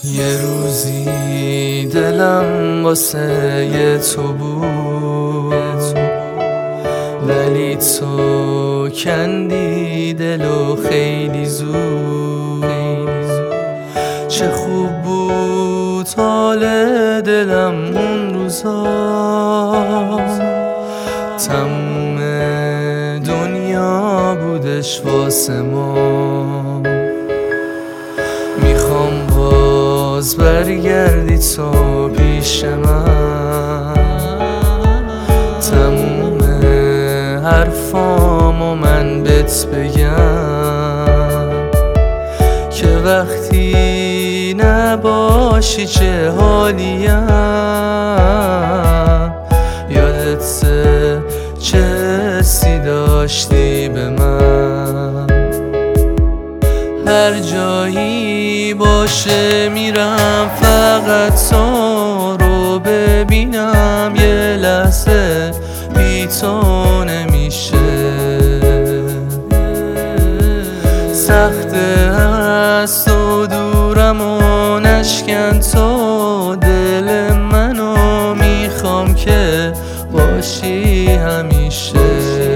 یه روزی دلم واسه تو بود، ولی تو کندی دلو خیلی زود. چه خوب بود حال دلم اون روزا، تموم دنیا بودش واسه ما. میخوام باز برگردی تو پیش من، تموم حرفامو من بهت بگم که وقتی نباشی چه حالیم. یادته چه حسی داشتی به من؟ هر جایی باشه میرم فقط تو رو ببینم. یه لحظه بی تو نمیشه، سخته از تو دورم و نشکن تو دل منو. میخوام که باشی همیشه.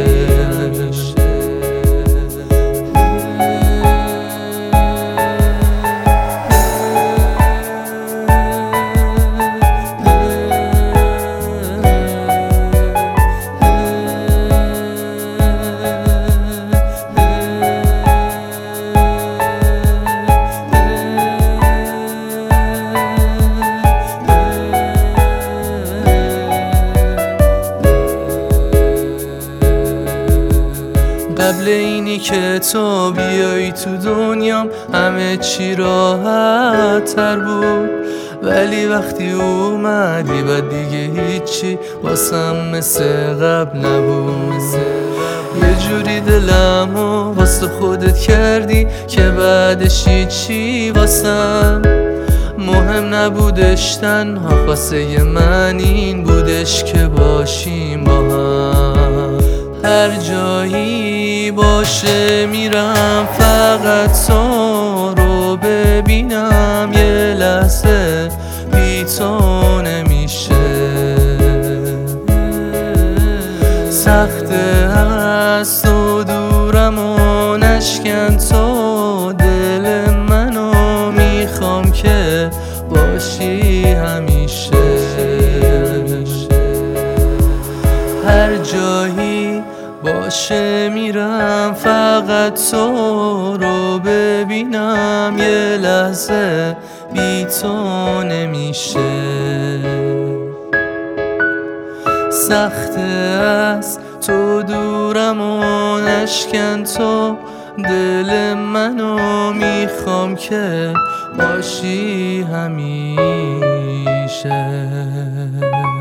قبل اینی که تو بیایی تو دنیام همه چی راحت تر بود، ولی وقتی اومدی بعد دیگه هیچی واسم مثل قبل نبود. یه جوری دلمو واسه خودت کردی که بعدش هیچی واسم مهم نبودش. تنها خواسته من این بودش که باشیم با هم. هر جایی باشه میرم فقط تو رو ببینم. یه لحظه بی تو نمیشه، سخته از تو دورم و نشکن تو دل منو. میخوام که باشی همیشه. هر جایی باشه میرم فقط تو رو ببینم. یه لحظه بی تو نمیشه، سخته از تو دورم و نشکن تو دل منو. میخوام که باشی همیشه.